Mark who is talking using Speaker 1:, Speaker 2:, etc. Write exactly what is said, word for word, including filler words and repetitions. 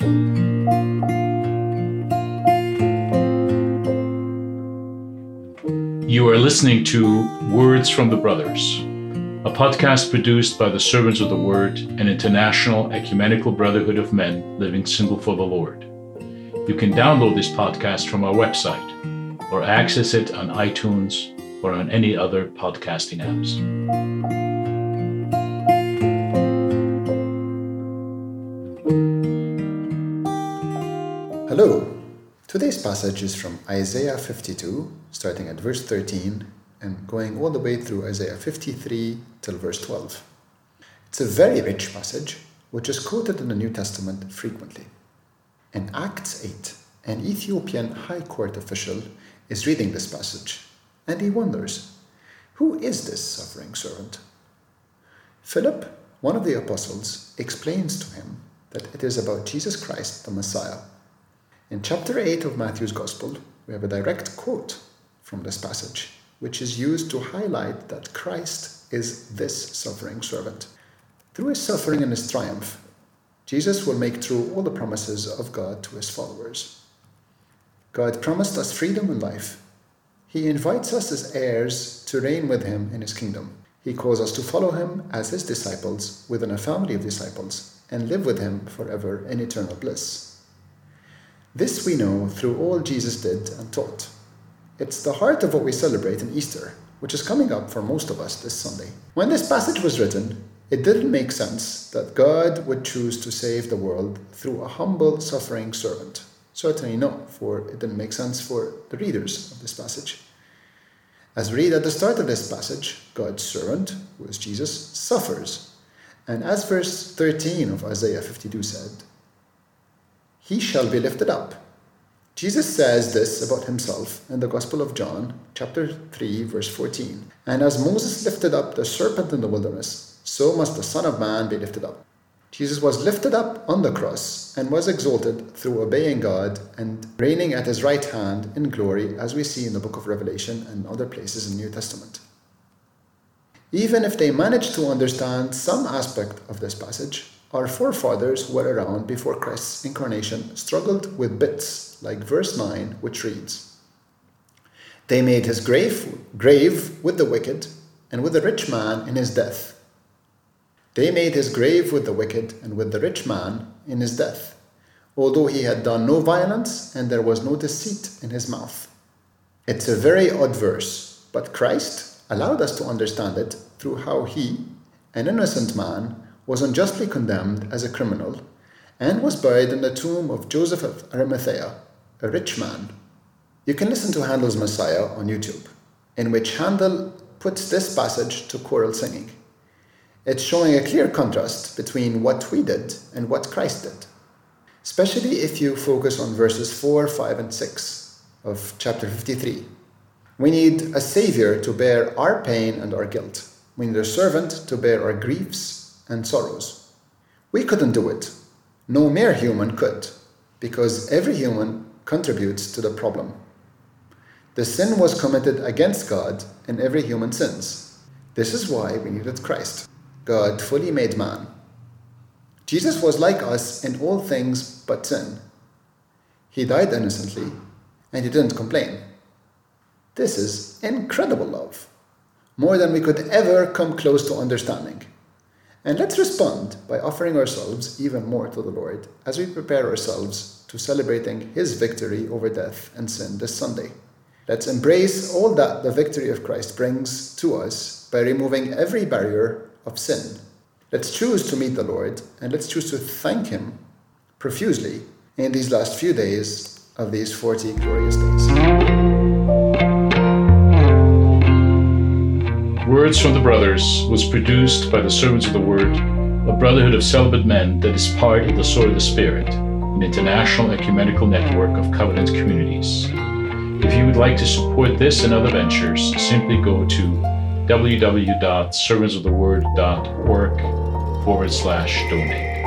Speaker 1: You are listening to Words from the Brothers, a podcast produced by the Servants of the Word, an international ecumenical brotherhood of men living single for the Lord. You can download this podcast from our website or access it on iTunes or on any other podcasting apps.
Speaker 2: Hello. Today's passage is from Isaiah fifty-two, starting at verse thirteen and going all the way through Isaiah fifty-three till verse twelve. It's a very rich passage, which is quoted in the New Testament frequently. In Acts eight, an Ethiopian high court official is reading this passage, and he wonders, who is this suffering servant? Philip, one of the apostles, explains to him that it is about Jesus Christ, the Messiah. In chapter eight of Matthew's Gospel, we have a direct quote from this passage, which is used to highlight that Christ is this suffering servant. Through his suffering and his triumph, Jesus will make true all the promises of God to his followers. God promised us freedom and life. He invites us as heirs to reign with him in his kingdom. He calls us to follow him as his disciples within a family of disciples and live with him forever in eternal bliss. This we know through all Jesus did and taught. It's the heart of what we celebrate in Easter, which is coming up for most of us this Sunday. When this passage was written, it didn't make sense that God would choose to save the world through a humble, suffering servant. Certainly not, for it didn't make sense for the readers of this passage. As we read at the start of this passage, God's servant, who is Jesus, suffers. And as verse thirteen of Isaiah fifty-two said, he shall be lifted up. Jesus says this about himself in the Gospel of John, chapter three, verse fourteen. And as Moses lifted up the serpent in the wilderness, so must the Son of Man be lifted up. Jesus was lifted up on the cross and was exalted through obeying God and reigning at his right hand in glory, as we see in the book of Revelation and other places in the New Testament. Even if they managed to understand some aspect of this passage, our forefathers who were around before Christ's incarnation struggled with bits, like verse nine, which reads, they made his grave, grave with the wicked and with the rich man in his death. They made his grave with the wicked and with the rich man in his death, although he had done no violence and there was no deceit in his mouth. It's a very odd verse, but Christ allowed us to understand it through how he, an innocent man, was unjustly condemned as a criminal and was buried in the tomb of Joseph of Arimathea, a rich man. You can listen to Handel's Messiah on YouTube, in which Handel puts this passage to choral singing. It's showing a clear contrast between what we did and what Christ did, especially if you focus on verses four, five, and six of chapter fifty-three. We need a savior to bear our pain and our guilt. We need a servant to bear our griefs and sorrows. We couldn't do it. No mere human could, because every human contributes to the problem. The sin was committed against God, and every human sins. This is why we needed Christ, God fully made man. Jesus was like us in all things but sin. He died innocently, and he didn't complain. This is incredible love, more than we could ever come close to understanding. And let's respond by offering ourselves even more to the Lord as we prepare ourselves to celebrating his victory over death and sin this Sunday. Let's embrace all that the victory of Christ brings to us by removing every barrier of sin. Let's choose to meet the Lord, and let's choose to thank him profusely in these last few days of these forty glorious days.
Speaker 1: Words from the Brothers was produced by the Servants of the Word, a brotherhood of celibate men that is part of the Sword of the Spirit, an international ecumenical network of covenant communities. If you would like to support this and other ventures, simply go to w w w dot servants of the word dot org forward slash donate.